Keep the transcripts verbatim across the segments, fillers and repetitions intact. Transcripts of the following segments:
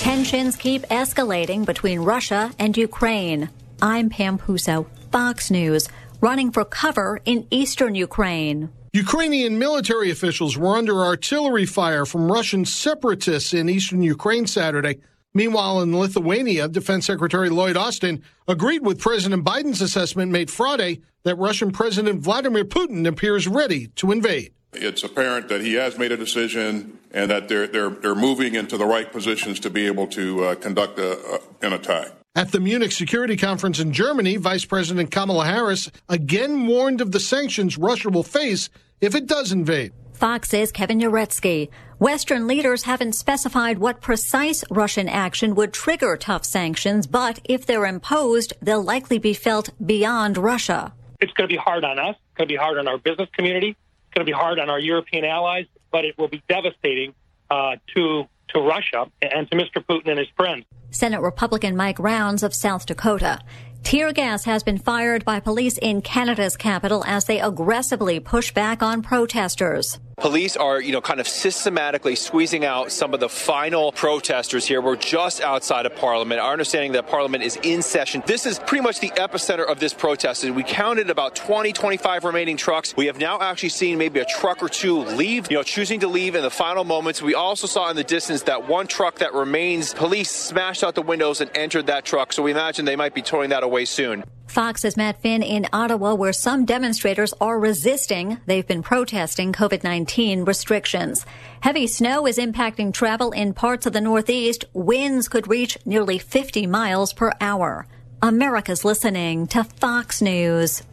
Tensions keep escalating between Russia and Ukraine. I'm Pam Puso, Fox News, running for cover in eastern Ukraine. Ukrainian military officials were under artillery fire from Russian separatists in eastern Ukraine Saturday. Meanwhile, in Lithuania, Defense Secretary Lloyd Austin agreed with President Biden's assessment made Friday that Russian President Vladimir Putin appears ready to invade. It's apparent that he has made a decision and that they're they're they're moving into the right positions to be able to uh, conduct a, a, an attack. At the Munich Security Conference in Germany, Vice President Kamala Harris again warned of the sanctions Russia will face if it does invade. Fox's Kevin Uretsky. Western leaders haven't specified what precise Russian action would trigger tough sanctions, but if they're imposed, they'll likely be felt beyond Russia. It's going to be hard on us. It's going to be hard on our business community. It's going to be hard on our European allies, but it will be devastating uh, to to Russia and to Mister Putin and his friends. Senate Republican Mike Rounds of South Dakota. Tear gas has been fired by police in Canada's capital as they aggressively push back on protesters. Police are, you know, kind of systematically squeezing out some of the final protesters here. We're just outside of Parliament. Our understanding that Parliament is in session. This is pretty much the epicenter of this protest. We counted about twenty, twenty-five remaining trucks. We have now actually seen maybe a truck or two leave, you know, choosing to leave in the final moments. We also saw in the distance that one truck that remains, police smashed out the windows and entered that truck. So we imagine they might be towing that away soon. Fox's Matt Finn in Ottawa, where some demonstrators are resisting. They've been protesting COVID nineteen restrictions. Heavy snow is impacting travel in parts of the Northeast. Winds could reach nearly fifty miles per hour. America's listening to Fox News.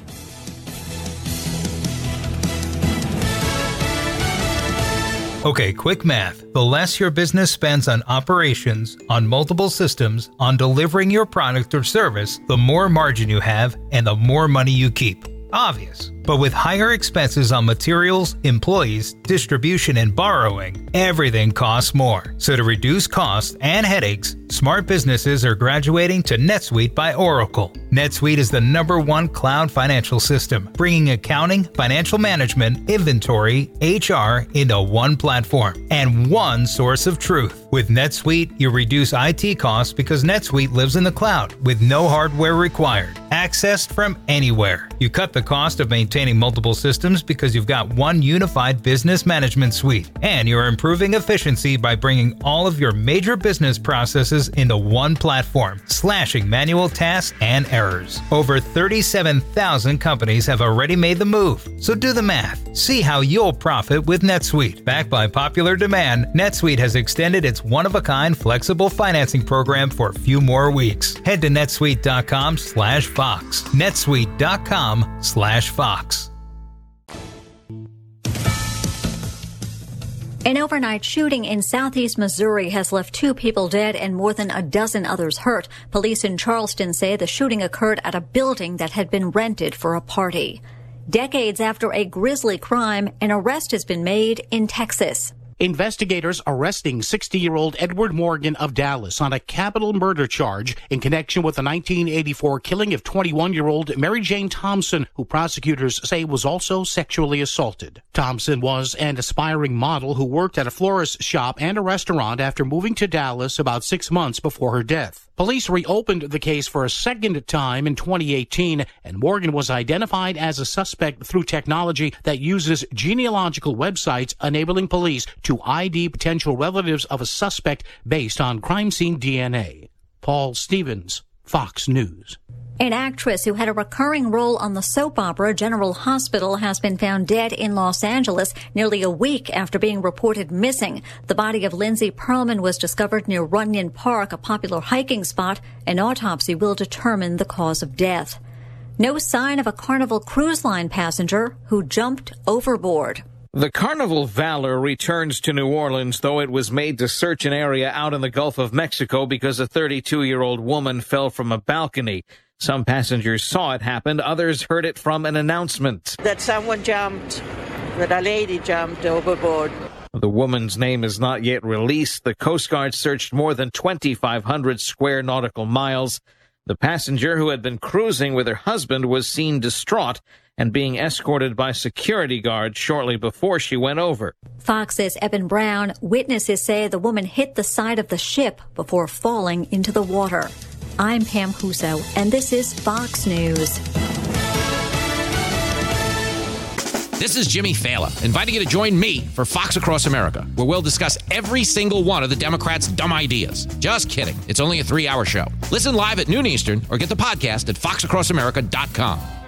Okay, quick math. The less your business spends on operations, on multiple systems, on delivering your product or service, the more margin you have and the more money you keep. Obvious. But with higher expenses on materials, employees, distribution, and borrowing, everything costs more. So to reduce costs and headaches, smart businesses are graduating to NetSuite by Oracle. NetSuite is the number one cloud financial system, bringing accounting, financial management, inventory, H R into one platform and one source of truth. With NetSuite, you reduce I T costs because NetSuite lives in the cloud with no hardware required, accessed from anywhere. You cut the cost of maintaining multiple systems because you've got one unified business management suite, and you're improving efficiency by bringing all of your major business processes into one platform, slashing manual tasks and errors. Over thirty-seven thousand companies have already made the move, so do the math. See how you'll profit with NetSuite. Backed by popular demand, NetSuite has extended its one-of-a-kind flexible financing program for a few more weeks. Head to netsuite.com slash Fox. netsuite.com slash Fox. An overnight shooting in southeast Missouri has left two people dead and more than a dozen others hurt. Police in Charleston say the shooting occurred at a building that had been rented for a party. Decades after a grisly crime, an arrest has been made in Texas. Investigators arresting sixty-year-old Edward Morgan of Dallas on a capital murder charge in connection with the nineteen eighty-four killing of twenty-one-year-old Mary Jane Thompson, who prosecutors say was also sexually assaulted. Thompson was an aspiring model who worked at a florist shop and a restaurant after moving to Dallas about six months before her death. Police reopened the case for a second time in twenty eighteen, and Morgan was identified as a suspect through technology that uses genealogical websites enabling police to I D potential relatives of a suspect based on crime scene D N A. Paul Stevens, Fox News. An actress who had a recurring role on the soap opera General Hospital has been found dead in Los Angeles nearly a week after being reported missing. The body of Lindsay Perlman was discovered near Runyon Park, a popular hiking spot. An autopsy will determine the cause of death. No sign of a Carnival Cruise Line passenger who jumped overboard. The Carnival Valor returns to New Orleans, though it was made to search an area out in the Gulf of Mexico because a thirty-two-year-old woman fell from a balcony. Some passengers saw it happen. Others heard it from an announcement. That someone jumped, that a lady jumped overboard. The woman's name is not yet released. The Coast Guard searched more than twenty-five hundred square nautical miles. The passenger, who had been cruising with her husband, was seen distraught and being escorted by security guards shortly before she went over. Fox's Eben Brown. Witnesses say the woman hit the side of the ship before falling into the water. I'm Pam Huso, and this is Fox News. This is Jimmy Fallon, inviting you to join me for Fox Across America, where we'll discuss every single one of the Democrats' dumb ideas. Just kidding. It's only a three-hour show. Listen live at noon Eastern or get the podcast at fox across america dot com.